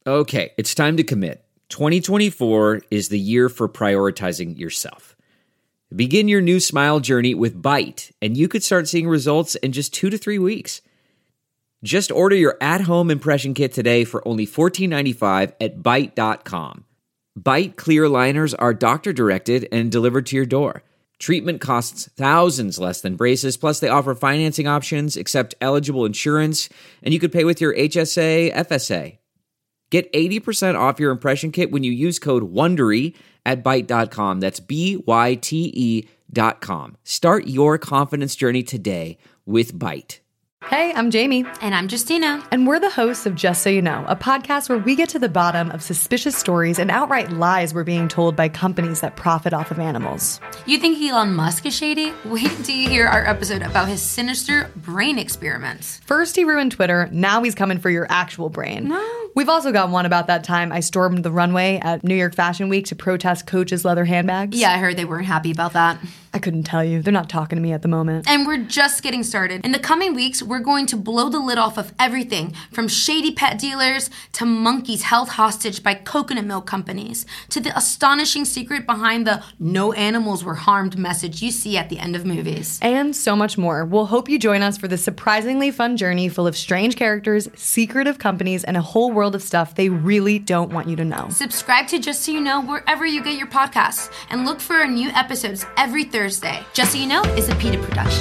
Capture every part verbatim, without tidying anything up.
Okay, it's time to commit. twenty twenty-four is the year for prioritizing yourself. Begin your new smile journey with Byte, and you could start seeing results in just two to three weeks. Just order your at-home impression kit today for only fourteen ninety-five at byte dot com. Byte clear aligners are doctor-directed and delivered to your door. Treatment costs thousands less than braces, plus they offer financing options, accept eligible insurance, and you could pay with your H S A, F S A. Get eighty percent off your impression kit when you use code WONDERY at byte dot com. That's B Y T E dot com. Start your confidence journey today with Byte. Hey, I'm Jamie. And I'm Justina. And we're the hosts of Just So You Know, a podcast where we get to the bottom of suspicious stories and outright lies we're being told by companies that profit off of animals. You think Elon Musk is shady? Wait till you hear our episode about his sinister brain experiments. First he ruined Twitter, now he's coming for your actual brain. No. We've also got one about that time I stormed the runway at New York Fashion Week to protest Coach's leather handbags. Yeah, I heard they weren't happy about that. I couldn't tell you. They're not talking to me at the moment. And we're just getting started. In the coming weeks, we're going to blow the lid off of everything from shady pet dealers to monkeys held hostage by coconut milk companies to the astonishing secret behind the no animals were harmed message you see at the end of movies. And so much more. We'll hope you join us for this surprisingly fun journey full of strange characters, secretive companies, and a whole world of stuff they really don't want you to know. Subscribe to Just So You Know wherever you get your podcasts and look for our new episodes every Thursday. Just So You Know is a PETA production.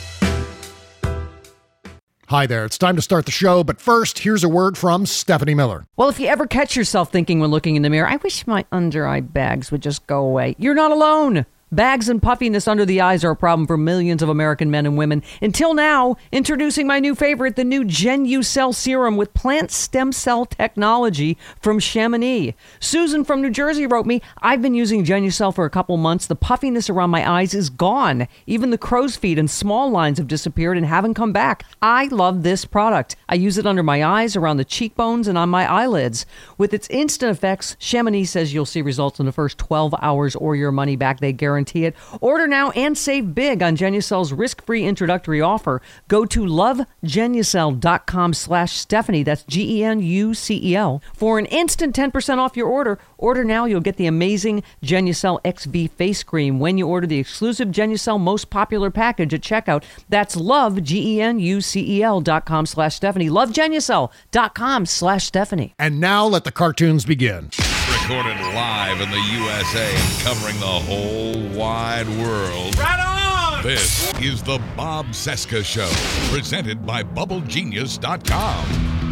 Hi there, it's time to start the show, but first, here's a word from Stephanie Miller. Well, if you ever catch yourself thinking when looking in the mirror, I wish my under-eye bags would just go away, you're not alone. Bags and puffiness under the eyes are a problem for millions of American men and women. Until now, introducing my new favorite, the new Genucell Serum with plant stem cell technology from Chamonix. Susan from New Jersey wrote me, I've been using Genucell for a couple months. The puffiness around my eyes is gone. Even the crow's feet and small lines have disappeared and haven't come back. I love this product. I use it under my eyes, around the cheekbones, and on my eyelids. With its instant effects, Chamonix says you'll see results in the first twelve hours or your money back. They guarantee it. Order now and save big on Genucell's risk-free introductory offer. Go to lovegenucell.com slash Stephanie. That's G E N U C E L. For an instant ten percent off your order. Order now. You'll get the amazing Genucell X V face cream when you order the exclusive Genucell most popular package at checkout. That's love, G E N U C E L dot com slash Stephanie. Lovegenucell.com slash Stephanie. And now let the cartoons begin. Recorded live in the U S A and covering the whole wide world. Right on! This is the Bob Cesca Show, presented by Bubble Genius dot com.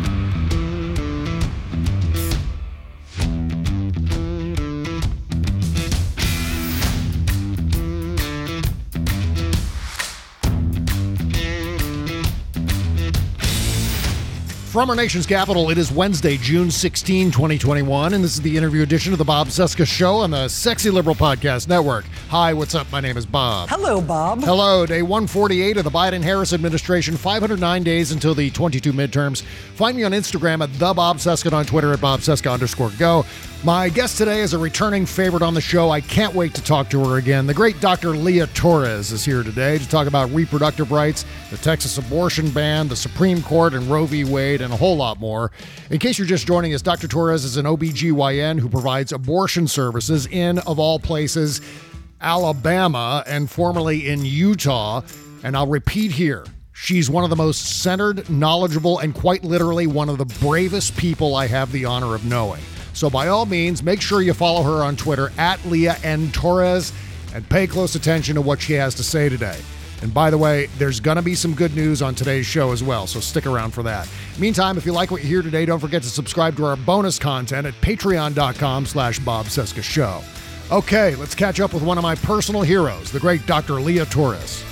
From our nation's capital, it is Wednesday, June sixteenth, twenty twenty-one, and this is the interview edition of the Bob Cesca Show on the Sexy Liberal Podcast Network. Hi, what's up? My name is Bob. Hello, Bob. Hello. Day one forty-eight of the Biden-Harris administration, five hundred nine days until the twenty-two midterms. Find me on Instagram at the Bob Cesca and on Twitter at Bob Cesca underscore go. My guest today is a returning favorite on the show. I can't wait to talk to her again. The great Doctor Leah Torres is here today to talk about reproductive rights, the Texas abortion ban, the Supreme Court, and Roe v. Wade, and a whole lot more. In case you're just joining us, Doctor Torres is an O B G Y N who provides abortion services in, of all places, Alabama and formerly in Utah. And I'll repeat here, she's one of the most centered, knowledgeable, and quite literally one of the bravest people I have the honor of knowing. So by all means, make sure you follow her on Twitter at Leah N. Torres and pay close attention to what she has to say today. And by the way, there's going to be some good news on today's show as well, so stick around for that. Meantime, if you like what you hear today, don't forget to subscribe to our bonus content at patreon.com slash Bob Cesca Show. Okay, let's catch up with one of my personal heroes, the great Doctor Leah Torres.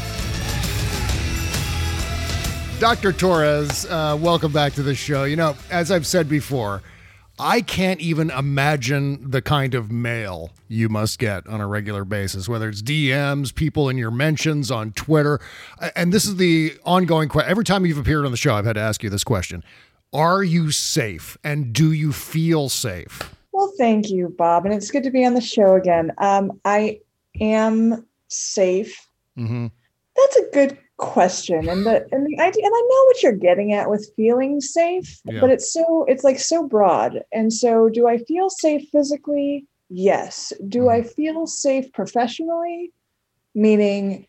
Doctor Torres, uh, welcome back to the show. You know, as I've said before, I can't even imagine the kind of mail you must get on a regular basis, whether it's D Ms, people in your mentions on Twitter. And this is the ongoing question. Every time you've appeared on the show, I've had to ask you this question. Are you safe, and do you feel safe? Well, thank you, Bob. And it's good to be on the show again. Um, I am safe. Mm-hmm. That's a good question, and the and the idea, and I know what you're getting at with feeling safe, Yeah. but it's so it's like so broad. And so, do I feel safe physically? Yes. Do Mm-hmm. I feel safe professionally? Meaning,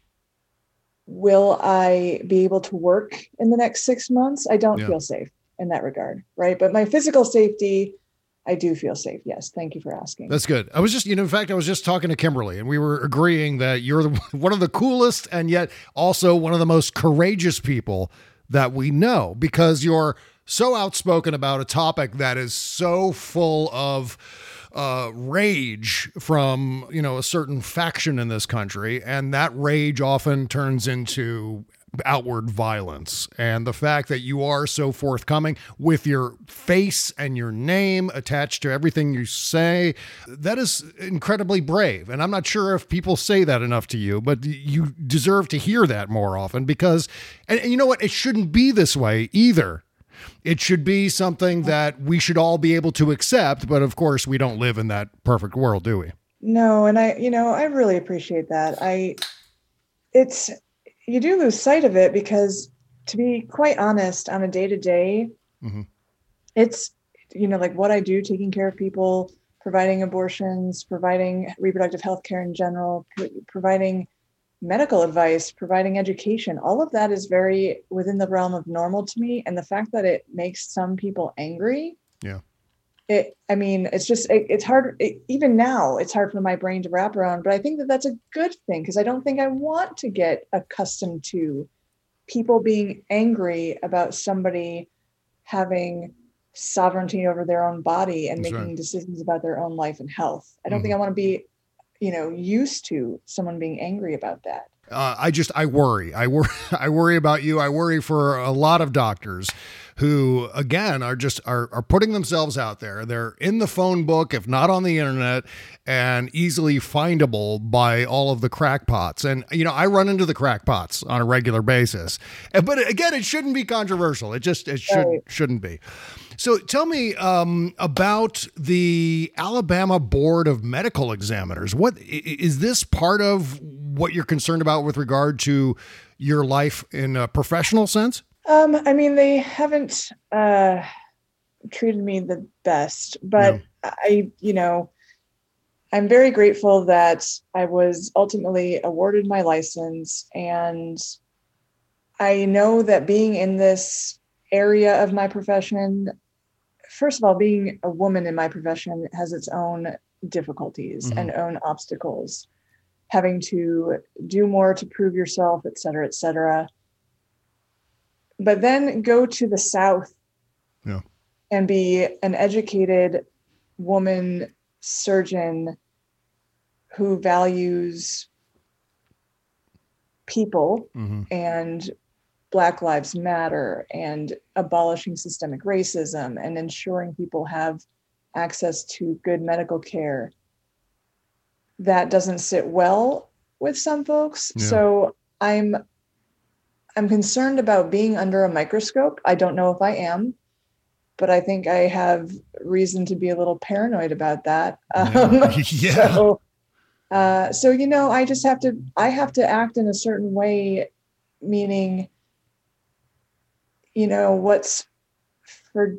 will I be able to work in the next six months? I don't Yeah. feel safe in that regard, right? But my physical safety, I do feel safe. Yes. Thank you for asking. That's good. I was just, you know, in fact, I was just talking to Kimberly, and we were agreeing that you're the, one of the coolest and yet also one of the most courageous people that we know, because you're so outspoken about a topic that is so full of uh, rage from, you know, a certain faction in this country. And that rage often turns into outward violence. And the fact that you are so forthcoming with your face and your name attached to everything you say, that is incredibly brave. And I'm not sure if people say that enough to you, but you deserve to hear that more often, because, and, and you know what? It shouldn't be this way either. It should be something that we should all be able to accept. But of course, we don't live in that perfect world, do we? No. And I, you know, I really appreciate that. I, it's, you do lose sight of it because, to be quite honest, on a day to day, it's, you know, like what I do, taking care of people, providing abortions, providing reproductive health care in general, pro- providing medical advice, providing education. All of that is very within the realm of normal to me. And the fact that it makes some people angry. Yeah. It, I mean, it's just, it, it's hard, it, even now, it's hard for my brain to wrap around, but I think that that's a good thing, because I don't think I want to get accustomed to people being angry about somebody having sovereignty over their own body and That's making right. decisions about their own life and health. I don't Mhm. think I want to be, you know, used to someone being angry about that. Uh, I just, I worry. I worry, I worry about you. I worry for a lot of doctors who, again, are just, are, are putting themselves out there. They're in the phone book, if not on the internet, and easily findable by all of the crackpots. And, you know, I run into the crackpots on a regular basis. And- But again, it shouldn't be controversial. It just, it should, Right. shouldn't be. So tell me um, about the Alabama Board of Medical Examiners. What i- is this part of what you're concerned about with regard to your life in a professional sense? Um, I mean, they haven't uh, treated me the best, but No. I, you know, I'm very grateful that I was ultimately awarded my license. And I know that being in this area of my profession, first of all, being a woman in my profession has its own difficulties Mhm. and own obstacles, having to do more to prove yourself, et cetera, et cetera. But then go to the South Yeah. and be an educated woman surgeon who values people Mm-hmm. and Black Lives Matter and abolishing systemic racism and ensuring people have access to good medical care. That doesn't sit well with some folks. Yeah. So I'm I'm concerned about being under a microscope. I don't know if I am, but I think I have reason to be a little paranoid about that. Um, Yeah. So, uh, so you know, I just have to. I have to act in a certain way, meaning, you know, what's for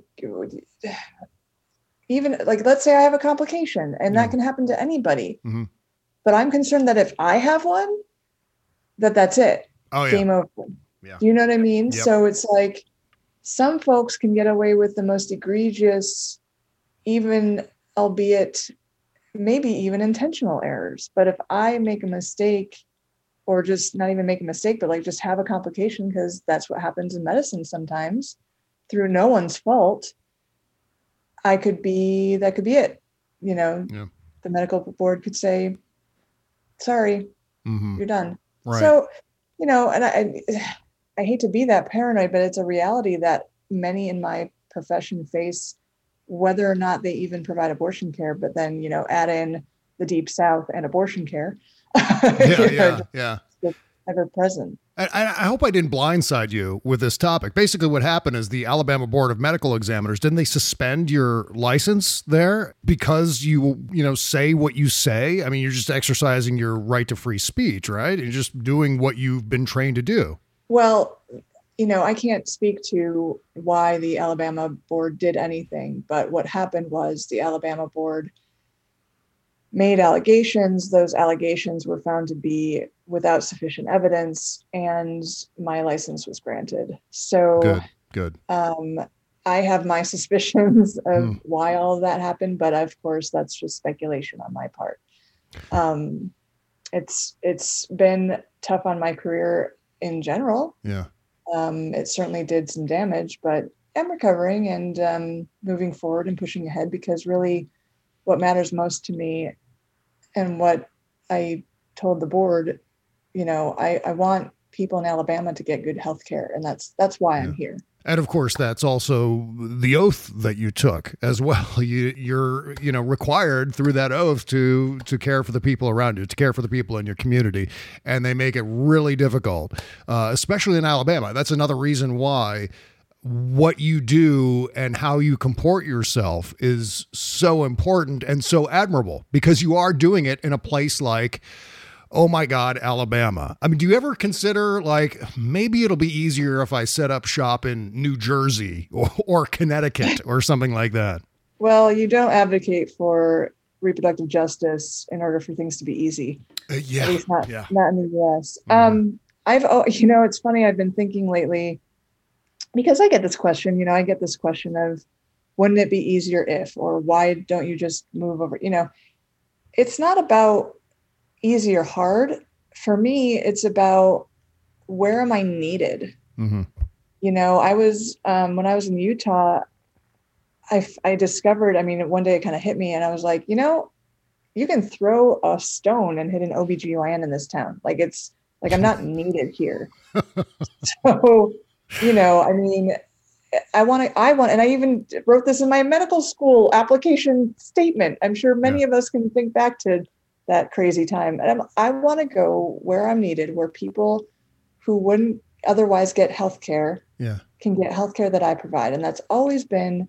even like, let's say I have a complication, and Yeah. that can happen to anybody. Mhm. But I'm concerned that if I have one, that that's it. Oh, yeah. Game over. Yeah. Do you know what I mean? Yep. So it's like some folks can get away with the most egregious, even albeit maybe even intentional errors. But if I make a mistake, or just not even make a mistake, but like just have a complication, because that's what happens in medicine sometimes through no one's fault, I could be, that could be it. You know, Yeah. the medical board could say, sorry, Mhm. you're done. Right. So, you know, and I, I hate to be that paranoid, but it's a reality that many in my profession face, whether or not they even provide abortion care. But then, you know, add in the Deep South and abortion care. yeah, yeah, yeah. Ever present. I, I hope I didn't blindside you with this topic. Basically, what happened is the Alabama Board of Medical Examiners, didn't they suspend your license there because you, you know, say what you say? I mean, you're just exercising your right to free speech, right? You're just doing what you've been trained to do. Well, you know, I can't speak to why the Alabama board did anything, but what happened was the Alabama board made allegations. Those allegations were found to be without sufficient evidence, and my license was granted. So Good, good. Um, I have my suspicions of Hmm. why all of that happened, but of course, that's just speculation on my part. Um, it's it's been tough on my career in general. Yeah. Um, it certainly did some damage, but I'm recovering and um, moving forward and pushing ahead, because really what matters most to me, and what I told the board, you know, I, I want people in Alabama to get good health care. And that's, that's why Yeah. I'm here. And of course, that's also the oath that you took as well. You, you're, you know, required through that oath to to care for the people around you, to care for the people in your community, and they make it really difficult, uh, especially in Alabama. That's another reason why what you do and how you comport yourself is so important and so admirable, because you are doing it in a place like, oh my God, Alabama. I mean, do you ever consider, like, maybe it'll be easier if I set up shop in New Jersey or, or Connecticut or something like that? Well, you don't advocate for reproductive justice in order for things to be easy. Uh, yeah. At least not, yeah. not in the U S. Mhm. Um, I've, oh, you know, it's funny. I've been thinking lately, because I get this question, you know, I get this question of, wouldn't it be easier if, or why don't you just move over? You know, it's not about easy or hard. For me, it's about, where am I needed? Mm-hmm. You know, I was, um, when I was in Utah, I, I discovered, I mean, one day it kind of hit me, and I was like, you know, you can throw a stone and hit an O B G Y N in this town. Like, it's like, I'm not needed here. So, you know, I mean, I want to, I want, and I even wrote this in my medical school application statement. I'm sure many Yeah. of us can think back to that crazy time. And I'm, I want to go where I'm needed, where people who wouldn't otherwise get healthcare Yeah. can get healthcare that I provide. And that's always been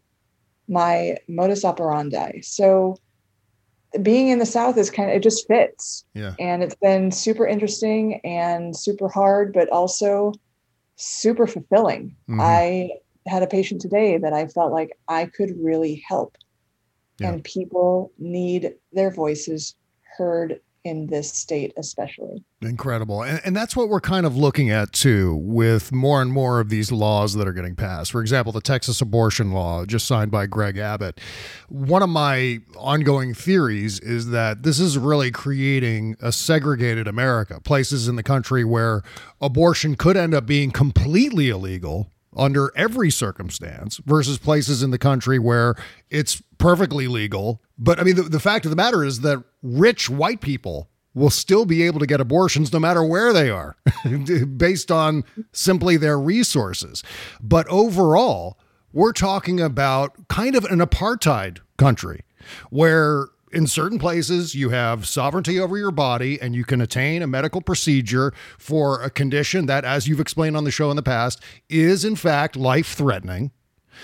my modus operandi. So being in the South is kind of, it just fits. Yeah. And it's been super interesting and super hard, but also super fulfilling. Mhm. I had a patient today that I felt like I could really help. Yeah. And people need their voices heard in this state, especially. Incredible. And, and that's what we're kind of looking at, too, with more and more of these laws that are getting passed. For example, the Texas abortion law just signed by Greg Abbott. One of my ongoing theories is that this is really creating a segregated America, places in the country where abortion could end up being completely illegal under every circumstance, versus places in the country where it's perfectly legal. But I mean, the, the fact of the matter is that rich white people will still be able to get abortions no matter where they are, based on simply their resources. But overall, we're talking about kind of an apartheid country where in certain places you have sovereignty over your body and you can attain a medical procedure for a condition that, as you've explained on the show in the past, is in fact life-threatening.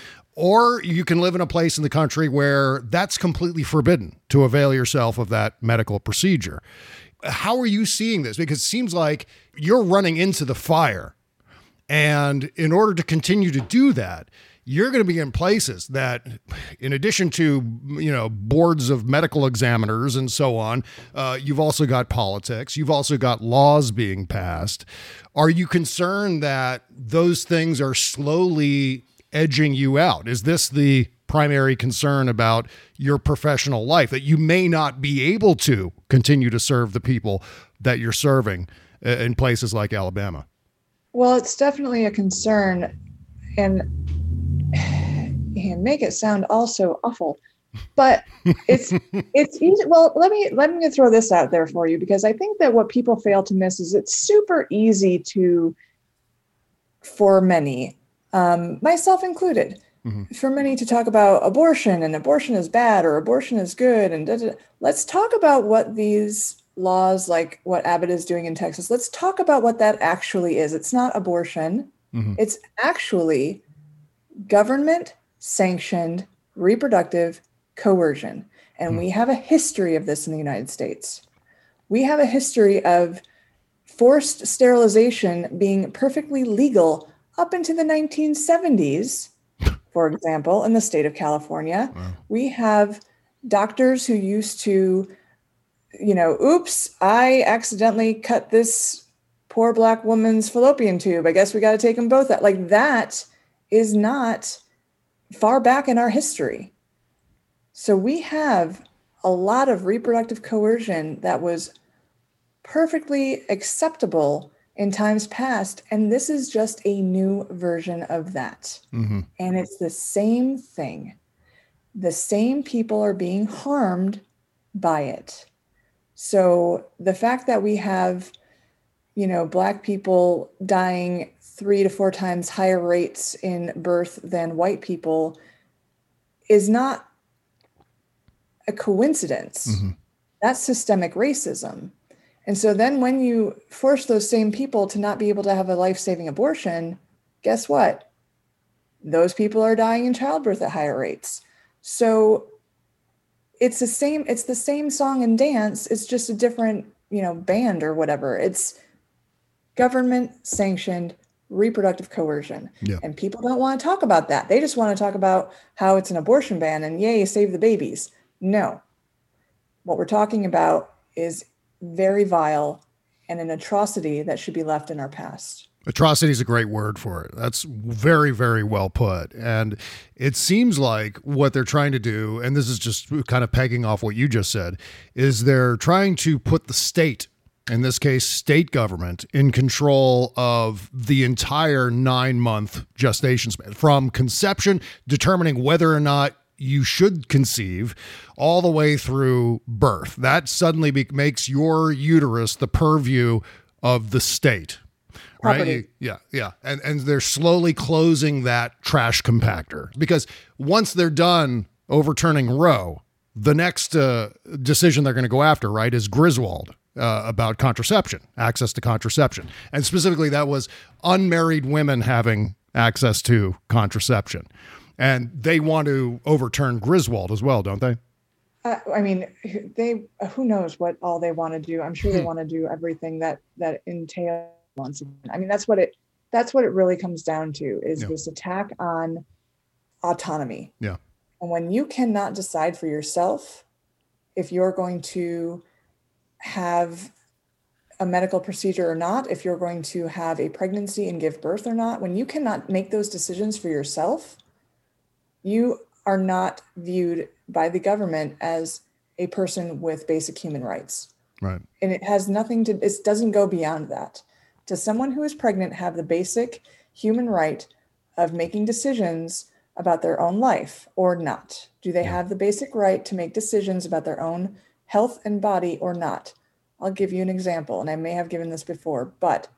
Or you can live in a place in the country where that's completely forbidden to avail yourself of that medical procedure. How are you seeing this? Because it seems like you're running into the fire. And in order to continue to do that, you're going to be in places that, in addition to, you know, boards of medical examiners and so on, uh, you've also got politics. You've also got laws being passed. Are you concerned that those things are slowly edging you out? Is this the primary concern about your professional life, that you may not be able to continue to serve the people that you're serving in places like Alabama? Well, it's definitely a concern, and, and make it sound all so awful, but it's it's easy. Well, let me let me throw this out there for you, because I think that what people fail to miss is it's super easy to, for many, um, myself included, mm-hmm. for many to talk about abortion and abortion is bad or abortion is good, and da, da, da. Let's talk about what these laws, like what Abbott is doing in Texas, let's talk about what that actually is. It's not abortion. Mm-hmm. It's actually government sanctioned reproductive coercion. And mm-hmm. we have a history of this in the United States. We have a history of forced sterilization being perfectly legal up into the nineteen seventies, for example, in the state of California. Wow. We have doctors who used to, you know, oops, I accidentally cut this poor Black woman's fallopian tube. I guess we got to take them both out. Like, that is not far back in our history. So we have a lot of reproductive coercion that was perfectly acceptable in times past. And this is just a new version of that. Mm-hmm. And it's the same thing. The same people are being harmed by it. So the fact that we have, you know, Black people dying three to four times higher rates in birth than white people is not a coincidence. Mm-hmm. That's systemic racism. And so then when you force those same people to not be able to have a life-saving abortion, guess what? Those people are dying in childbirth at higher rates. So it's the same, it's the same song and dance. It's just a different, you know, band or whatever. It's government sanctioned reproductive coercion. Yeah. And people don't want to talk about that. They just want to talk about how it's an abortion ban and yay, save the babies. No. What we're talking about is very vile and an atrocity that should be left in our past. Atrocity is a great word for it. That's very, very well put. And it seems like what they're trying to do, and this is just kind of pegging off what you just said, is they're trying to put the state, in this case, state government, in control of the entire nine-month gestation span, from conception, determining whether or not you should conceive, all the way through birth. That suddenly be- makes your uterus the purview of the state. Property. Right? Yeah, yeah. And and they're slowly closing that trash compactor, because once they're done overturning Roe, the next uh, decision they're going to go after, right, is Griswold uh, about contraception, access to contraception. And specifically, that was unmarried women having access to contraception. And they want to overturn Griswold as well, don't they? Uh, I mean, they who knows what all they want to do. I'm sure they want to do everything that that entails. Once again, I mean, that's what it that's what it really comes down to, is yeah. this attack on autonomy. Yeah. And when you cannot decide for yourself if you're going to have a medical procedure or not, if you're going to have a pregnancy and give birth or not, when you cannot make those decisions for yourself, you are not viewed by the government as a person with basic human rights. Right. And it has nothing to, it doesn't go beyond that. Does someone who is pregnant have the basic human right of making decisions about their own life or not? Do they yeah. have the basic right to make decisions about their own health and body or not? I'll give you an example, and I may have given this before, but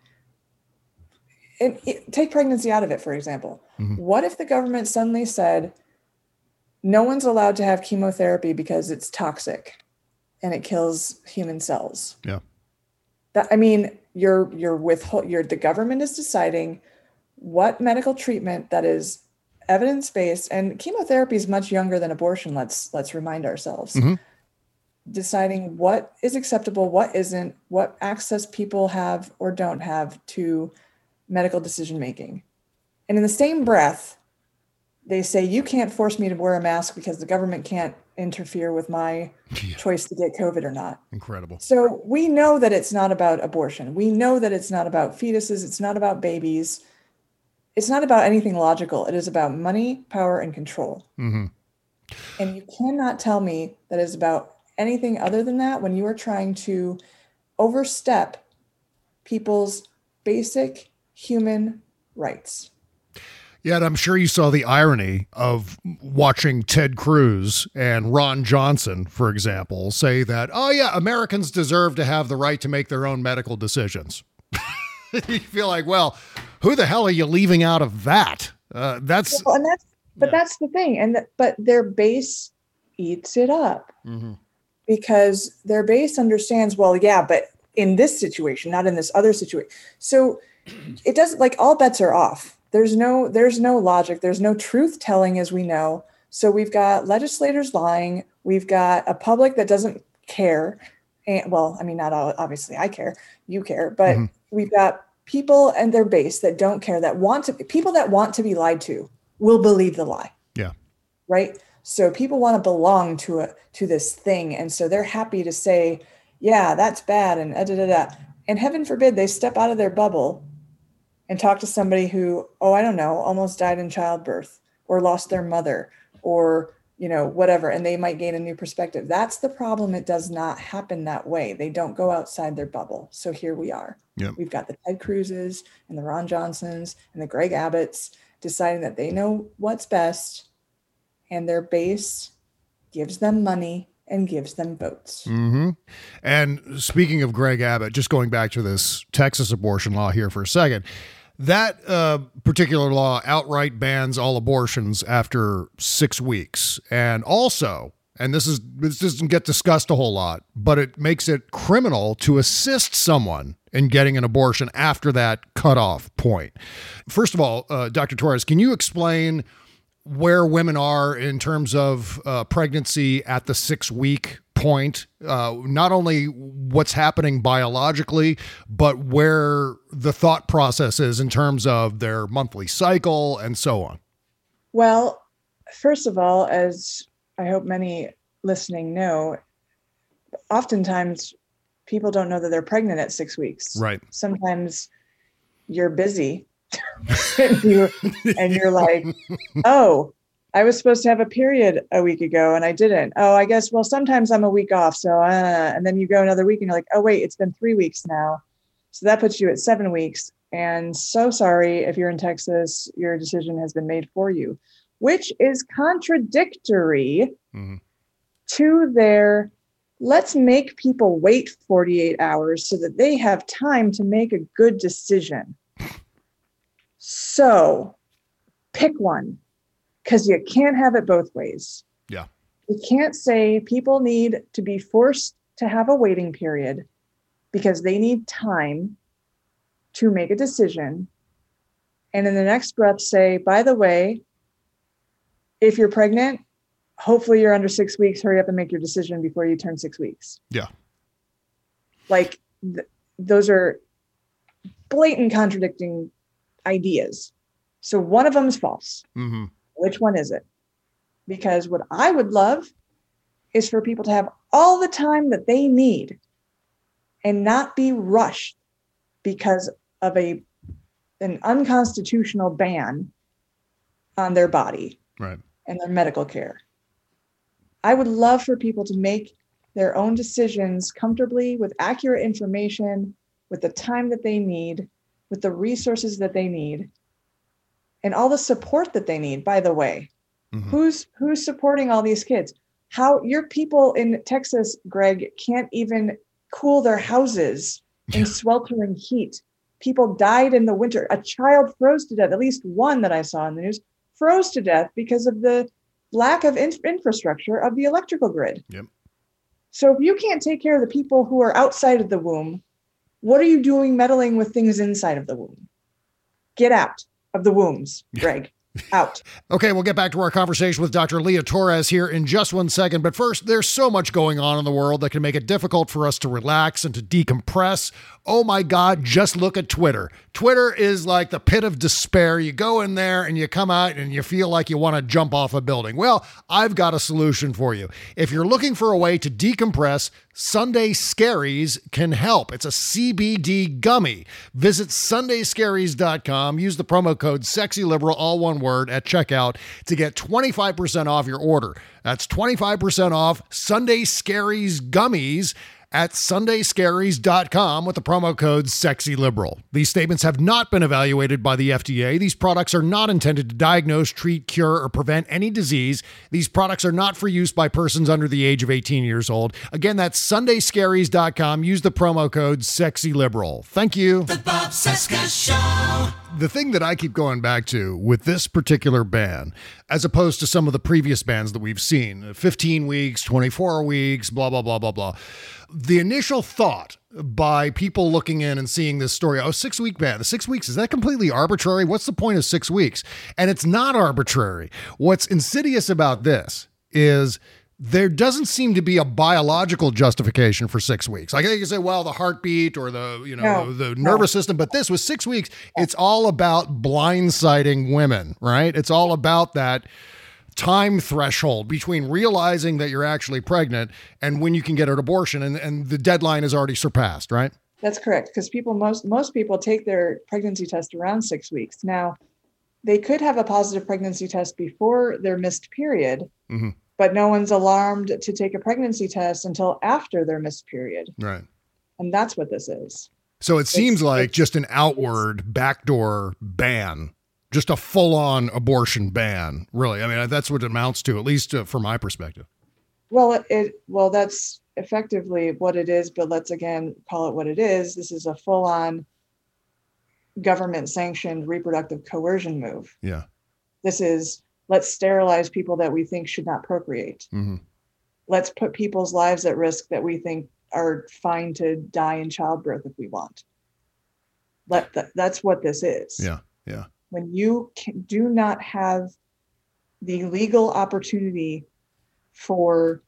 it, it, take pregnancy out of it, for example. Mm-hmm. What if the government suddenly said, no one's allowed to have chemotherapy because it's toxic and it kills human cells? Yeah. That, I mean, you're you're with you're the government is deciding what medical treatment that is evidence-based, and chemotherapy is much younger than abortion. Let's let's remind ourselves. Mm-hmm. Deciding what is acceptable, what isn't, what access people have or don't have to medical decision making. And in the same breath, they say, you can't force me to wear a mask because the government can't interfere with my yeah. choice to get COVID or not. Incredible. So we know that it's not about abortion. We know that it's not about fetuses. It's not about babies. It's not about anything logical. It is about money, power, and control. Mm-hmm. And you cannot tell me that it's about anything other than that when you are trying to overstep people's basic human rights. Yeah, and I'm sure you saw the irony of watching Ted Cruz and Ron Johnson, for example, say that, oh yeah, Americans deserve to have the right to make their own medical decisions. You feel like, well, who the hell are you leaving out of that? Uh, that's, well, and that's, but yeah. that's the thing. And, the, but their base eats it up mm-hmm. because their base understands, well, yeah, but in this situation, not in this other situation. So it doesn't, like, all bets are off. There's no, there's no logic. There's no truth telling, as we know. So we've got legislators lying. We've got a public that doesn't care. And well, I mean, not all, obviously I care, you care, but mm-hmm. we've got people and their base that don't care, that want to, people that want to be lied to will believe the lie. Yeah. Right. So people want to belong to a, to this thing. And so they're happy to say, yeah, that's bad. And da, da, da. And heaven forbid they step out of their bubble and talk to somebody who, oh, I don't know, almost died in childbirth or lost their mother or, you know, whatever. And they might gain a new perspective. That's the problem. It does not happen that way. They don't go outside their bubble. So here we are. Yep. We've got the Ted Cruzes and the Ron Johnsons and the Greg Abbotts deciding that they know what's best, and their base gives them money and gives them votes. Mm-hmm. And speaking of Greg Abbott, just going back to this Texas abortion law here for a second, that uh, particular law outright bans all abortions after six weeks. And also, and this is this doesn't get discussed a whole lot, but it makes it criminal to assist someone in getting an abortion after that cutoff point. First of all, uh, Doctor Torres, can you explain where women are in terms of uh, pregnancy at the six-week point, uh, not only what's happening biologically, but where the thought process is in terms of their monthly cycle and so on? Well, first of all, as I hope many listening know, oftentimes people don't know that they're pregnant at six weeks. Right. Sometimes you're busy and, you, and you're like, oh, I was supposed to have a period a week ago and I didn't. Oh, I guess, well, sometimes I'm a week off. So, uh, and then you go another week and you're like, oh, wait, it's been three weeks now. So that puts you at seven weeks. And so sorry, if you're in Texas, your decision has been made for you, which is contradictory mm-hmm. to their, let's make people wait forty-eight hours so that they have time to make a good decision. So pick one, because you can't have it both ways. Yeah. You can't say people need to be forced to have a waiting period because they need time to make a decision. And in the next breath say, by the way, if you're pregnant, hopefully you're under six weeks, hurry up and make your decision before you turn six weeks. Yeah. Like th- those are blatant contradicting ideas. So one of them is false. Mm-hmm. Which one is it? Because what I would love is for people to have all the time that they need and not be rushed because of a an unconstitutional ban on their body right. and their medical care. I would love for people to make their own decisions comfortably with accurate information, with the time that they need, with the resources that they need, and all the support that they need, by the way. Mm-hmm. Who's who's supporting all these kids? How your people in Texas, Greg, can't even cool their houses in sweltering heat. People died in the winter. A child froze to death, at least one that I saw in the news, froze to death because of the lack of in- infrastructure of the electrical grid. Yep. So if you can't take care of the people who are outside of the womb, what are you doing meddling with things inside of the womb? Get out of the wombs, Greg. Out. Okay, we'll get back to our conversation with Doctor Leah Torres here in just one second. But first, there's so much going on in the world that can make it difficult for us to relax and to decompress. Oh my God, just look at Twitter. Twitter is like the pit of despair. You go in there and you come out and you feel like you want to jump off a building. Well, I've got a solution for you. If you're looking for a way to decompress, Sunday Scaries can help. It's a C B D gummy. Visit sunday scaries dot com. Use the promo code SEXYLIBERAL, all one word, at checkout to get twenty-five percent off your order. That's twenty-five percent off Sunday Scaries gummies at sunday scaries dot com with the promo code SEXYLIBERAL. These statements have not been evaluated by the F D A. These products are not intended to diagnose, treat, cure, or prevent any disease. These products are not for use by persons under the age of eighteen years old. Again, that's sunday scaries dot com. Use the promo code SEXYLIBERAL. Thank you. The Bob Cesca Show. The thing that I keep going back to with this particular ban, as opposed to some of the previous bans that we've seen, fifteen weeks, twenty-four weeks, blah, blah, blah, blah, blah. The initial thought by people looking in and seeing this story, oh, six week ban, the six weeks, is that completely arbitrary? What's the point of six weeks? And it's not arbitrary. What's insidious about this is there doesn't seem to be a biological justification for six weeks. Like you say, well, the heartbeat or the, you know, No, the no. nervous system, but this was six weeks. It's all about blindsiding women, right? It's all about that time threshold between realizing that you're actually pregnant and when you can get an abortion, and, and the deadline is already surpassed, right? That's correct. Because people, most, most people take their pregnancy test around six weeks. Now, they could have a positive pregnancy test before their missed period, Mm-hmm. but no one's alarmed to take a pregnancy test until after their missed period. Right. And that's what this is. So it seems It's- like it's- just an outward backdoor ban, just a full-on abortion ban, really. I mean, that's what it amounts to, at least uh, from my perspective. Well, it, it well, that's effectively what it is, but let's again call it what it is. This is a full-on government-sanctioned reproductive coercion move. Yeah. This is, let's sterilize people that we think should not procreate. Mm-hmm. Let's put people's lives at risk that we think are fine to die in childbirth if we want. Let th- that's what this is. Yeah. Yeah. When you can, do not have the legal opportunity for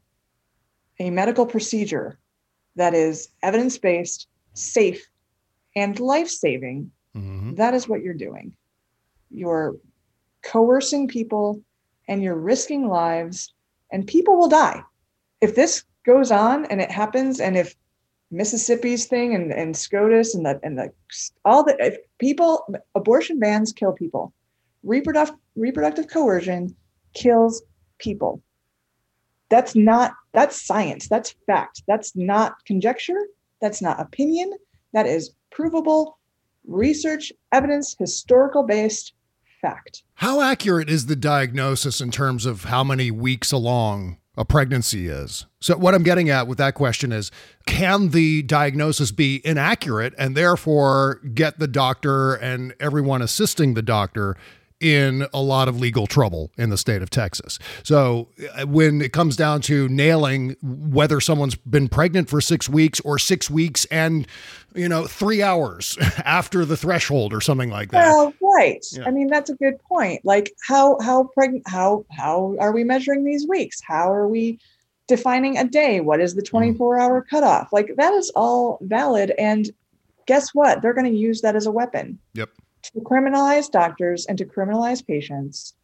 a medical procedure that is evidence-based, safe, and life-saving, Mm-hmm. that is what you're doing. You're coercing people and you're risking lives, and people will die. If this goes on and it happens, and if Mississippi's thing and, and SCOTUS and the and the all the if people abortion bans kill people. Reproductive reproductive coercion kills people. That's not that's science. That's fact. That's not conjecture. That's not opinion. That is provable research, evidence, historical based fact. How accurate is the diagnosis in terms of how many weeks along a pregnancy is? So what I'm getting at with that question is, can the diagnosis be inaccurate and therefore get the doctor and everyone assisting the doctor in a lot of legal trouble in the state of Texas? So uh, when it comes down to nailing whether someone's been pregnant for six weeks or six weeks and, you know, three hours after the threshold or something like that. Well, right. Yeah. I mean, that's a good point. Like how how pregnant how how are we measuring these weeks? How are we defining a day? What is the twenty-four hour cutoff? Like that is all valid. And guess what? They're going to use that as a weapon. Yep. To criminalize doctors and to criminalize patients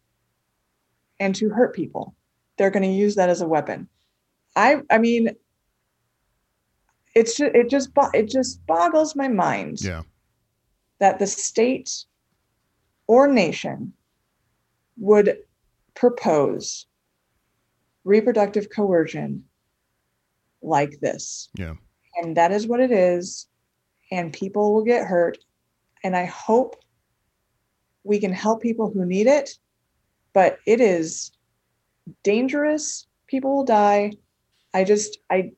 and to hurt people. They're going to use that as a weapon. I I mean, it's just, it just bo- it just boggles my mind Yeah. that the state or nation would propose reproductive coercion like this. Yeah. And that is what it is. And people will get hurt. And I hope we can help people who need it, but it is dangerous. People will die. I just, I,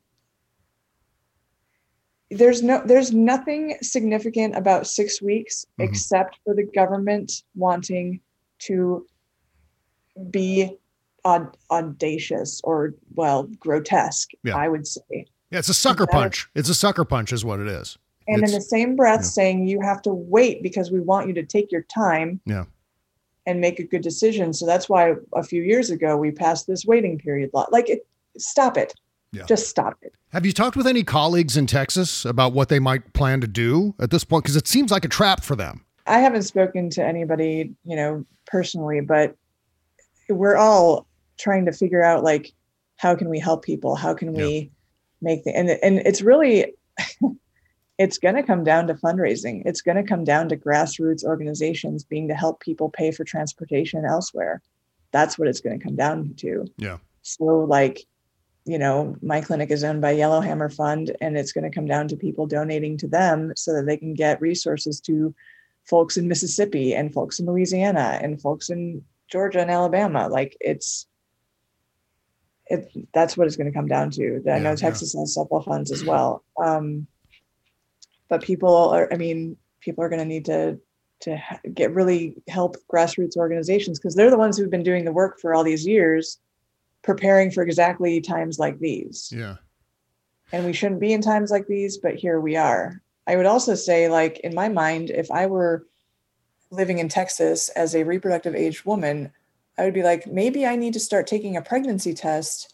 there's no, there's nothing significant about six weeks Mhm. except for the government wanting to be aud- audacious or, well, grotesque, Yeah. I would say. Yeah. It's a sucker That- punch. It's a sucker punch is what it is. And in It's- the same breath, yeah. saying you have to wait because we want you to take your time Yeah. and make a good decision. So that's why a few years ago we passed this waiting period law. Like, it, stop it. Yeah. Just stop it. Have you talked with any colleagues in Texas about what they might plan to do at this point? Because it seems like a trap for them. I haven't spoken to anybody, you know, personally, but we're all trying to figure out, like, how can we help people? How can we make the, and, and it's really, it's going to come down to fundraising. It's going to come down to grassroots organizations being to help people pay for transportation elsewhere. That's what it's going to come down to. Yeah. So, like, you know, my clinic is owned by Yellowhammer Fund, and it's going to come down to people donating to them so that they can get resources to folks in Mississippi and folks in Louisiana and folks in Georgia and Alabama. Like, it's, it, that's what it's going to come down to. I Yeah, know yeah. Texas has several funds as well. Um, but people are, I mean, people are going to need to, to ha- get really help grassroots organizations, because they're the ones who've been doing the work for all these years, preparing for exactly times like these. Yeah. And we shouldn't be in times like these, but here we are. I would also say, like, in my mind, if I were living in Texas as a reproductive age woman, I would be like, maybe I need to start taking a pregnancy test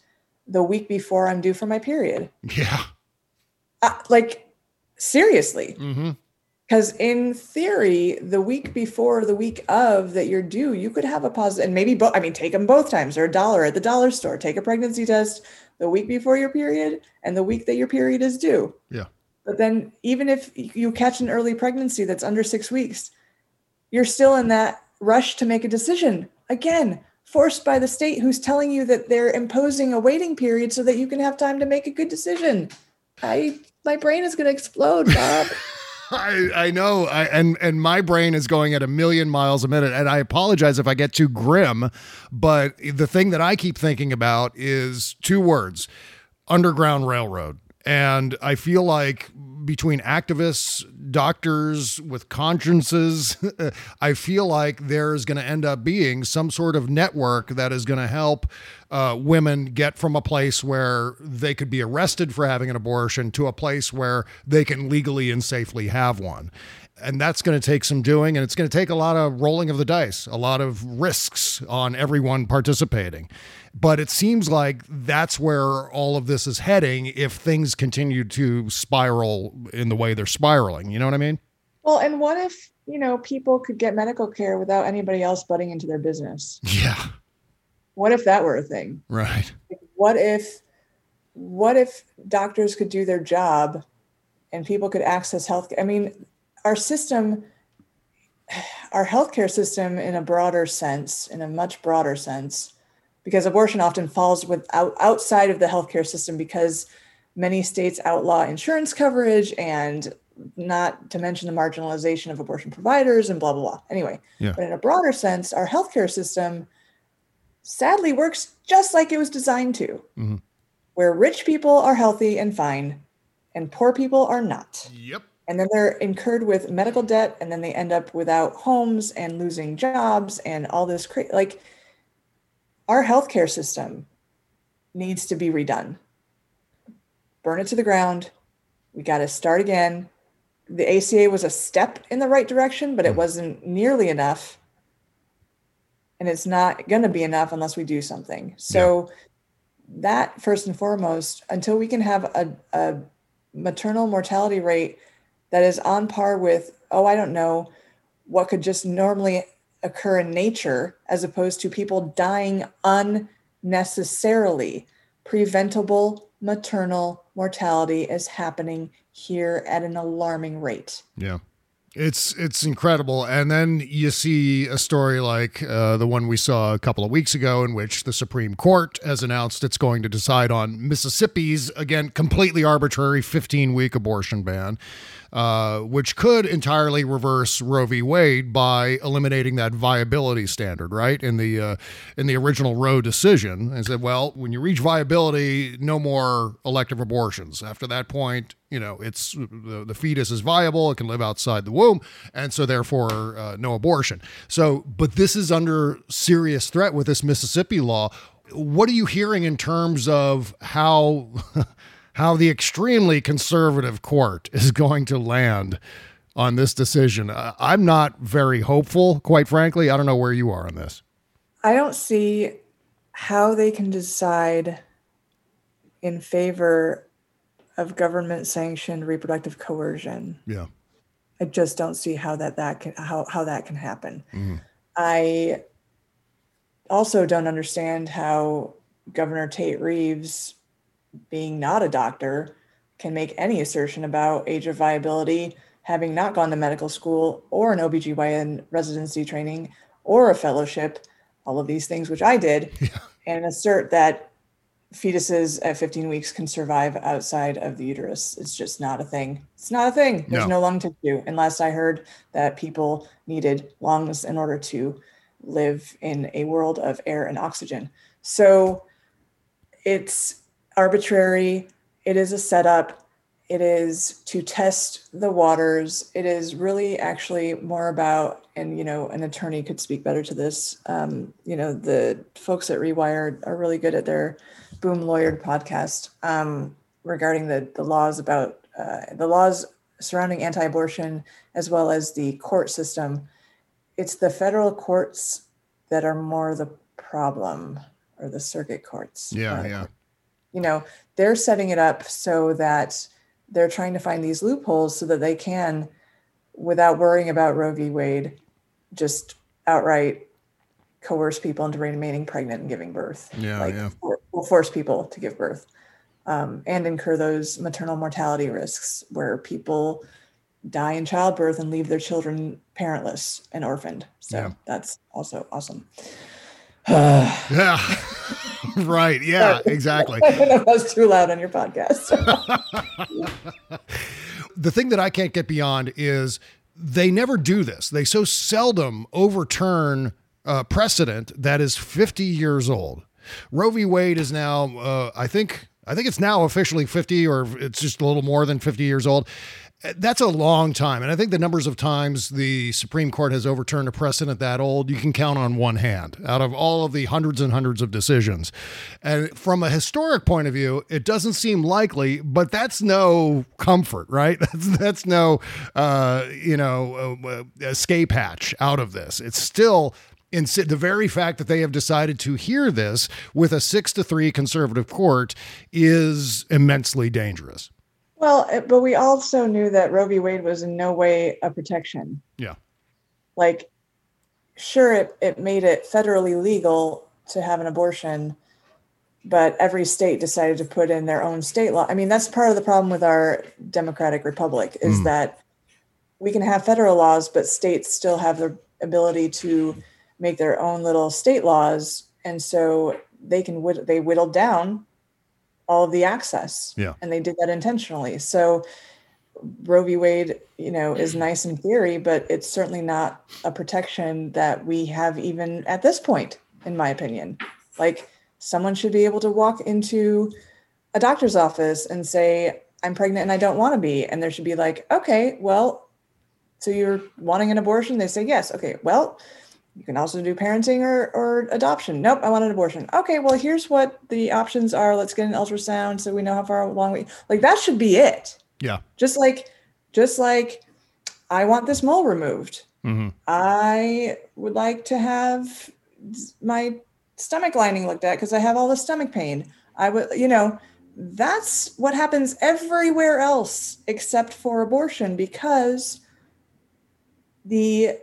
the week before I'm due for my period. Yeah. Uh, like, seriously. Mm-hmm. Because in theory, the week before, the week of that you're due, you could have a positive, and maybe both. I mean, take them both times, or a dollar at the dollar store. Take a pregnancy test the week before your period and the week that your period is due. Yeah. But then, even if you catch an early pregnancy that's under six weeks, you're still in that rush to make a decision. Again, forced by the state, who's telling you that they're imposing a waiting period so that you can have time to make a good decision. I, my brain is going to explode, Bob. I, I know, I, and and my brain is going at a million miles a minute, and I apologize if I get too grim, but the thing that I keep thinking about is two words: Underground Railroad. And I feel like between activists, doctors with consciences, I feel like there's going to end up being some sort of network that is going to help uh, women get from a place where they could be arrested for having an abortion to a place where they can legally and safely have one. And that's going to take some doing, and it's going to take a lot of rolling of the dice, a lot of risks on everyone participating. But it seems like that's where all of this is heading if things continue to spiral in the way they're spiraling. You know what I mean? Well, and what if, you know, people could get medical care without anybody else butting into their business? Yeah. What if that were a thing? Right. What if, what if doctors could do their job and people could access health? I mean, our system, our healthcare system in a broader sense, in a much broader sense, because abortion often falls without, outside of the healthcare system because many states outlaw insurance coverage, and not to mention the marginalization of abortion providers and blah, blah, blah. Anyway, yeah. But in a broader sense, our healthcare system sadly works just like it was designed to, mm-hmm. where rich people are healthy and fine and poor people are not. Yep. And then they're incurred with medical debt, and then they end up without homes and losing jobs and all this cra- like our healthcare system needs to be redone. Burn it to the ground. We got to start again. The A C A was a step in the right direction, but it wasn't nearly enough. And it's not going to be enough unless we do something. So yeah. that first and foremost, until we can have a, a maternal mortality rate that is on par with, oh, I don't know, what could just normally occur in nature, as opposed to people dying unnecessarily. Preventable maternal mortality is happening here at an alarming rate. Yeah. It's it's incredible. And then you see a story like uh, the one we saw a couple of weeks ago, in which the Supreme Court has announced it's going to decide on Mississippi's, again, completely arbitrary fifteen-week abortion ban, uh, which could entirely reverse Roe v. Wade by eliminating that viability standard, right? In the uh, in the original Roe decision, they said, well, when you reach viability, no more elective abortions. After that point, you know, it's the, the fetus is viable. It can live outside the womb. And so therefore, uh, no abortion. So, but this is under serious threat with this Mississippi law. What are you hearing in terms of how, how the extremely conservative court is going to land on this decision? Uh, I'm not very hopeful, quite frankly. I don't know where you are on this. I don't see how they can decide in favor of government-sanctioned reproductive coercion. Yeah, I just don't see how that that can how how that can happen. Mm-hmm. I also don't understand how Governor Tate Reeves, being not a doctor, can make any assertion about age of viability, having not gone to medical school or an O B G Y N residency training or a fellowship, all of these things which I did, yeah. and assert that fetuses at fifteen weeks can survive outside of the uterus. It's just not a thing. It's not a thing. There's No. no lung tissue. And last I heard that people needed lungs in order to live in a world of air and oxygen. So it's arbitrary. It is a setup. It is to test the waters. It is really actually more about, and, you know, an attorney could speak better to this. Um, you know, the folks at Rewired are really good at their Boom Lawyered podcast um, regarding the, the laws about uh, the laws surrounding anti-abortion, as well as the court system. It's the federal courts that are more the problem, or the circuit courts. Yeah, Uh, yeah. You know, they're setting it up so that they're trying to find these loopholes so that they can, without worrying about Roe v. Wade, just outright coerce people into remaining pregnant and giving birth. Yeah, like, yeah. Or, or force people to give birth, um, and incur those maternal mortality risks where people die in childbirth and leave their children parentless and orphaned. So yeah. That's also awesome. Yeah. Right. Yeah, exactly. I don't know if I was too loud on your podcast. The thing that I can't get beyond is they never do this. They so seldom overturn uh, precedent that is fifty years old. Roe v. Wade is now, uh, I think, I think it's now officially fifty, or it's just a little more than fifty years old. That's a long time. And I think the numbers of times the Supreme Court has overturned a precedent that old, you can count on one hand out of all of the hundreds and hundreds of decisions. And from a historic point of view, it doesn't seem likely, but that's no comfort, right? That's, that's no, uh, you know, uh, escape hatch out of this. It's still in the very fact that they have decided to hear this with a six to three conservative court is immensely dangerous. Well, but we also knew that Roe v. Wade was in no way a protection. Yeah. Like, sure, it, it made it federally legal to have an abortion, but every state decided to put in their own state law. I mean, that's part of the problem with our democratic republic is mm. that we can have federal laws, but states still have the ability to make their own little state laws. And so they can, whitt- they whittled down all of the access. Yeah. And they did that intentionally. So Roe v. Wade, you know, is nice in theory, but it's certainly not a protection that we have even at this point, in my opinion. Like, someone should be able to walk into a doctor's office and say, I'm pregnant and I don't want to be. And there should be like, okay, well, so you're wanting an abortion? They say, yes. Okay, well, you can also do parenting or, or adoption. Nope, I want an abortion. Okay, well, here's what the options are. Let's get an ultrasound so we know how far along we, like, that should be it. Yeah. Just like, just like I want this mole removed. Mm-hmm. I would like to have my stomach lining looked at because I have all the stomach pain. I would, you know, that's what happens everywhere else except for abortion, because the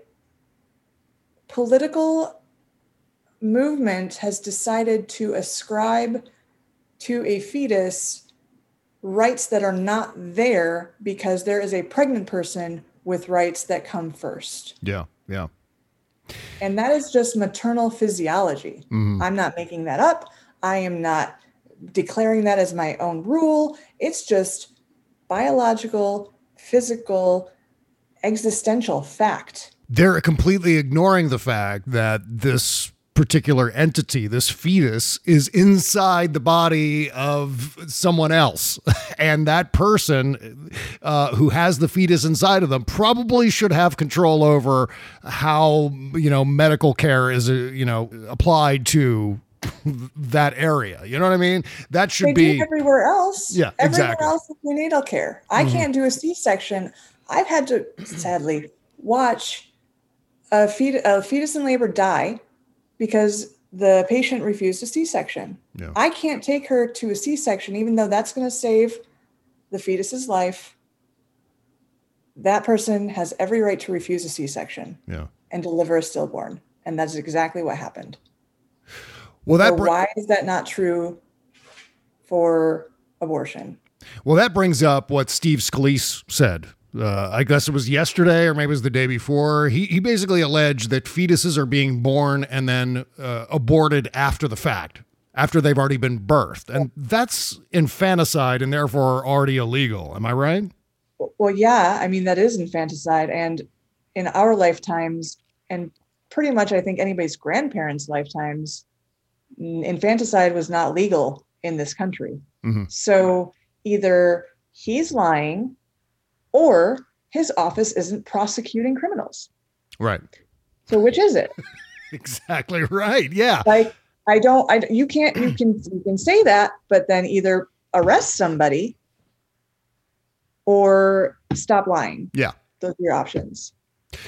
political movement has decided to ascribe to a fetus rights that are not there because there is a pregnant person with rights that come first. Yeah, yeah. And that is just maternal physiology. Mm-hmm. I'm not making that up. I am not declaring that as my own rule. It's just biological, physical, existential fact. They're completely ignoring the fact that this particular entity, this fetus, is inside the body of someone else. And that person uh, who has the fetus inside of them probably should have control over how, you know, medical care is, uh, you know, applied to that area. You know what I mean? That should they be do everywhere else. Yeah, everywhere exactly. else is prenatal care. I Mm-hmm. can't do a C-section. I've had to, sadly, watch a, fet- a fetus in labor die because the patient refused a C-section. Yeah. I can't take her to a C-section, even though that's going to save the fetus's life. That person has every right to refuse a C-section Yeah. and deliver a stillborn. And that's exactly what happened. Well, that So br- why is that not true for abortion? Well, that brings up what Steve Scalise said. Uh, I guess it was yesterday or maybe it was the day before. He he basically alleged that fetuses are being born and then uh, aborted after the fact, after they've already been birthed. And that's infanticide and therefore already illegal. Am I right? Well, yeah. I mean, that is infanticide. And in our lifetimes, and pretty much I think anybody's grandparents' lifetimes, infanticide was not legal in this country. Mm-hmm. So either he's lying or his office isn't prosecuting criminals. Right. So which is it? Exactly right. Yeah. Like, I don't, I, you can't, you can, you can say that, but then either arrest somebody or stop lying. Yeah. Those are your options.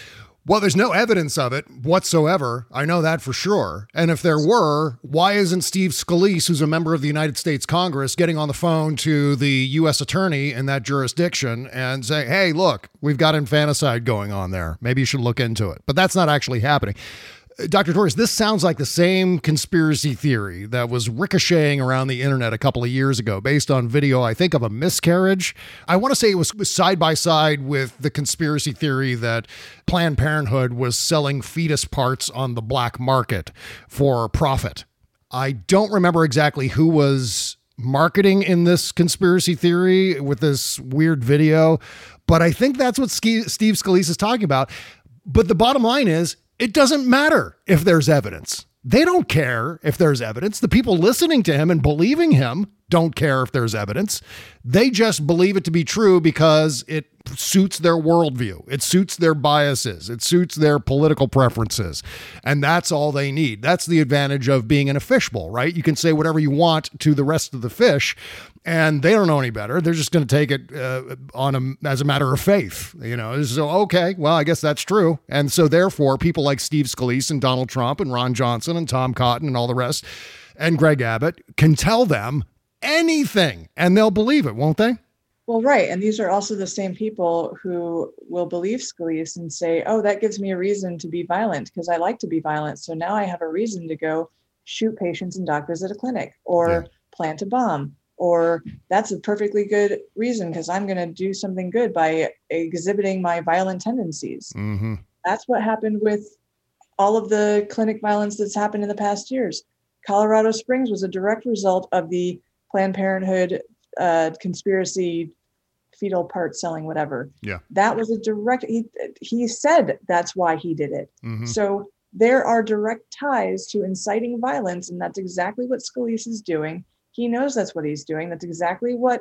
Well, there's no evidence of it whatsoever. I know that for sure. And if there were, why isn't Steve Scalise, who's a member of the United States Congress, getting on the phone to the U S attorney in that jurisdiction and saying, hey, look, we've got infanticide going on there. Maybe you should look into it. But that's not actually happening. Doctor Torres, this sounds like the same conspiracy theory that was ricocheting around the internet a couple of years ago based on video, I think, of a miscarriage. I want to say it was side by side with the conspiracy theory that Planned Parenthood was selling fetus parts on the black market for profit. I don't remember exactly who was marketing in this conspiracy theory with this weird video, but I think that's what Steve Scalise is talking about. But the bottom line is, it doesn't matter if there's evidence. They don't care if there's evidence. The people listening to him and believing him don't care if there's evidence. They just believe it to be true because it suits their worldview. It suits their biases. It suits their political preferences. And that's all they need. That's the advantage of being in a fishbowl, right? You can say whatever you want to the rest of the fish, and they don't know any better. They're just going to take it uh, on a, as a matter of faith. You know, so, okay, well, I guess that's true. And so therefore, people like Steve Scalise and Donald Trump and Ron Johnson and Tom Cotton and all the rest and Greg Abbott can tell them anything and they'll believe it, won't they? Well, right. And these are also the same people who will believe Scalise and say, oh, that gives me a reason to be violent because I like to be violent. So now I have a reason to go shoot patients and doctors at a clinic or yeah. plant a bomb. Or that's a perfectly good reason because I'm going to do something good by exhibiting my violent tendencies. Mm-hmm. That's what happened with all of the clinic violence that's happened in the past years. Colorado Springs was a direct result of the Planned Parenthood uh, conspiracy, fetal part selling, whatever. Yeah. That was a direct, he, he said that's why he did it. Mm-hmm. So there are direct ties to inciting violence, and that's exactly what Scalise is doing. He knows that's what he's doing. That's exactly what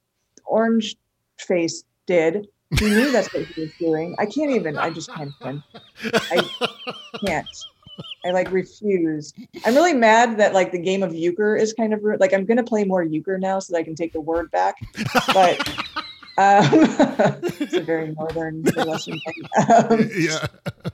Orange Face did. He knew that's what he was doing. I can't even, I just can't even. I can't. I like refuse. I'm really mad that like the game of euchre is kind of like, I'm going to play more euchre now so that I can take the word back. But um, it's a very northern Western thing. Um, yeah.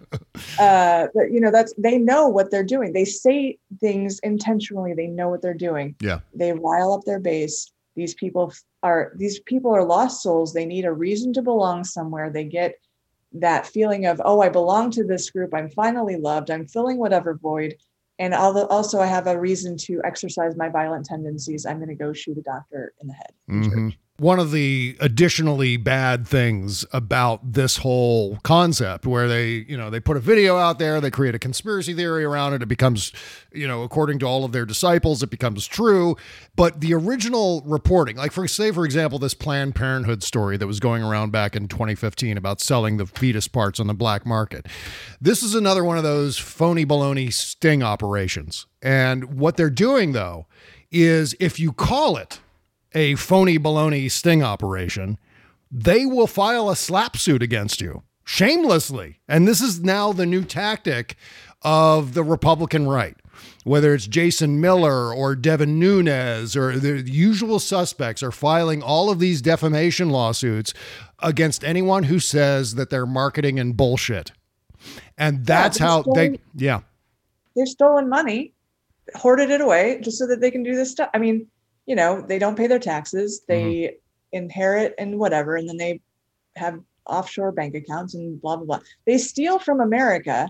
uh, but you know, that's, they know what they're doing. They say things intentionally. They know what they're doing. Yeah. They rile up their base. These people are, these people are lost souls. They need a reason to belong somewhere. They get that feeling of, oh, I belong to this group. I'm finally loved. I'm filling whatever void. And also I have a reason to exercise my violent tendencies. I'm going to go shoot a doctor in the head. In mm-hmm. church. One of the additionally bad things about this whole concept where they, you know, they put a video out there, they create a conspiracy theory around it. It becomes, you know, according to all of their disciples, it becomes true. But the original reporting, like for say, for example, this Planned Parenthood story that was going around back in twenty fifteen about selling the fetus parts on the black market. This is another one of those phony baloney sting operations. And what they're doing, though, is if you call it a phony baloney sting operation, they will file a slap suit against you shamelessly. And this is now the new tactic of the Republican right, whether it's Jason Miller or Devin Nunes or the usual suspects are filing all of these defamation lawsuits against anyone who says that they're marketing and bullshit. And that's yeah, how stolen, they, yeah. They've stolen money, hoarded it away just so that they can do this stuff. I mean, you know, they don't pay their taxes, they mm-hmm. inherit and whatever, and then they have offshore bank accounts and blah, blah, blah. They steal from America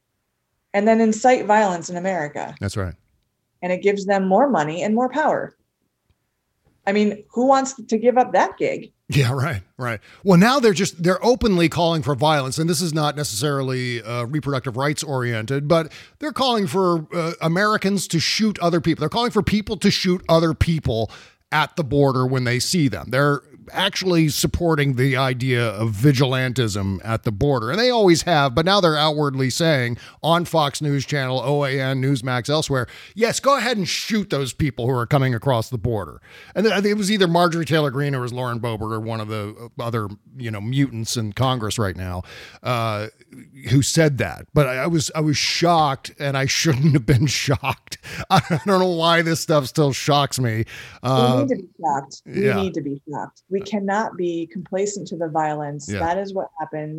and then incite violence in America. That's right. And it gives them more money and more power. I mean, who wants to give up that gig? Yeah, right, right. Well, now they're just, they're openly calling for violence. And this is not necessarily uh, reproductive rights oriented, but they're calling for uh, Americans to shoot other people. They're calling for people to shoot other people at the border when they see them. They're actually supporting the idea of vigilantism at the border. And they always have, but now they're outwardly saying on Fox News Channel, O A N, Newsmax, elsewhere, yes, go ahead and shoot those people who are coming across the border. And it was either Marjorie Taylor Greene or it was Lauren Boebert or one of the other, you know, mutants in Congress right now uh, who said that. But I, I was I was shocked, and I shouldn't have been shocked. I don't know why this stuff still shocks me. Uh, we need to be shocked. We yeah. need to be shocked. We cannot be complacent to the violence. Yeah. That is what happens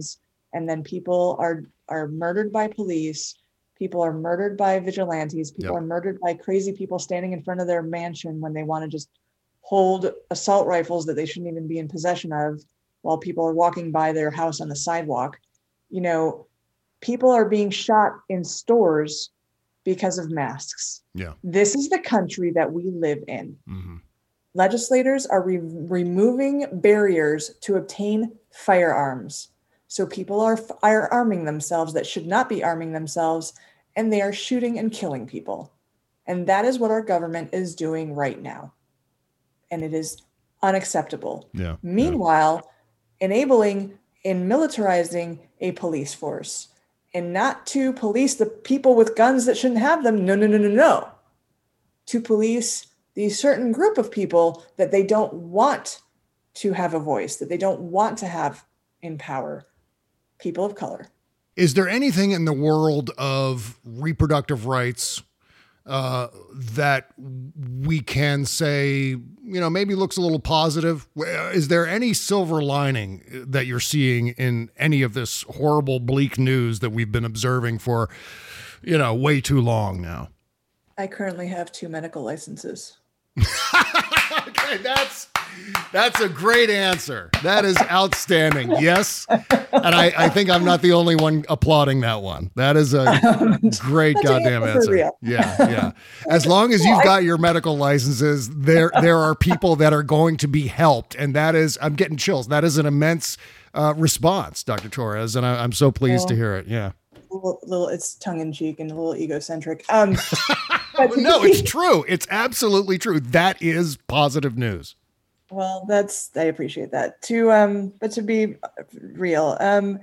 and then people are are murdered by police. People are murdered by vigilantes. People Yep. are murdered by crazy people standing in front of their mansion when they want to just hold assault rifles that they shouldn't even be in possession of while people are walking by their house on the sidewalk. You know, people are being shot in stores because of masks. Yeah. This is the country that we live in. Mm-hmm. Legislators are re- removing barriers to obtain firearms. So people are, f- are arming themselves that should not be arming themselves, and they are shooting and killing people. And that is what our government is doing right now. And it is unacceptable. Yeah. Meanwhile, enabling and militarizing a police force, and not to police the people with guns that shouldn't have them. No, no, no, no, no. To police the certain group of people that they don't want to have a voice, that they don't want to have in power. People of color. Is there anything in the world of reproductive rights uh, that we can say, you know, maybe looks a little positive? Is there any silver lining that you're seeing in any of this horrible, bleak news that we've been observing for, you know, way too long now? I currently have two medical licenses. Okay, that's that's a great answer. That is outstanding. Yes. And I, I think I'm not the only one applauding that one. That is a great goddamn answer. Yeah, yeah. As long as you've got your medical licenses, there there are people that are going to be helped. And that is, I'm getting chills. That is an immense uh, response, Doctor Torres. And I, I'm so pleased well, to hear it. Yeah. A little, little, it's tongue in cheek and a little egocentric. Um, but no, it's true. It's absolutely true. That is positive news. Well, that's, I appreciate that. To, um, but to be real, um,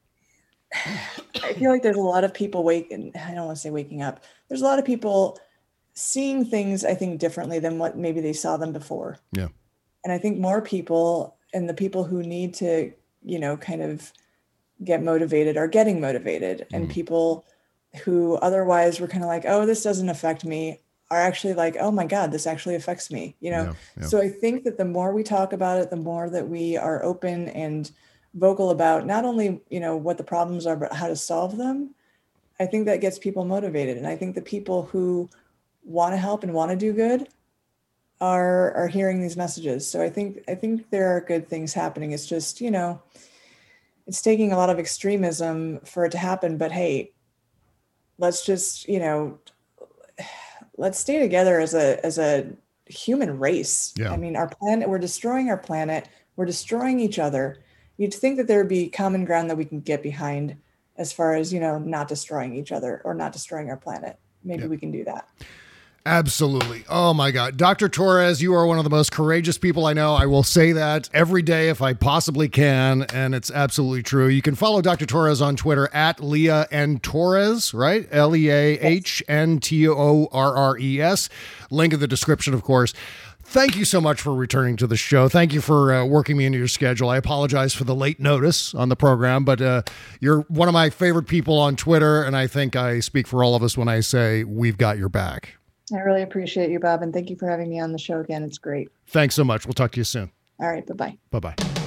I feel like there's a lot of people waking, I don't want to say waking up. There's a lot of people seeing things, I think, differently than what maybe they saw them before. Yeah. And I think more people, and the people who need to, you know, kind of get motivated are getting motivated. Mm. And people who otherwise were kind of like, oh, this doesn't affect me, are actually like, oh my God, this actually affects me, you know? Yeah, yeah. So I think that the more we talk about it, the more that we are open and vocal about not only, you know, what the problems are, but how to solve them. I think that gets people motivated. And I think the people who want to help and want to do good are, are hearing these messages. So I think, I think there are good things happening. It's just, you know, it's taking a lot of extremism for it to happen, but hey, let's just, you know, let's stay together as a as a human race. Yeah. I mean, our planet, we're destroying our planet. We're destroying each other. You'd think that there would be common ground that we can get behind as far as, you know, not destroying each other or not destroying our planet. Maybe yeah. we can do that. Absolutely. Oh my God. Doctor Torres, you are one of the most courageous people I know. I will say that every day if I possibly can. And it's absolutely true. You can follow Doctor Torres on Twitter at Leah N. Torres, right? L E A H N T O R R E S. Link in the description, of course. Thank you so much for returning to the show. Thank you for uh, working me into your schedule. I apologize for the late notice on the program, but uh, you're one of my favorite people on Twitter. And I think I speak for all of us when I say we've got your back. I really appreciate you, Bob, and thank you for having me on the show again. It's great. Thanks so much. We'll talk to you soon. All right. Bye-bye. Bye-bye.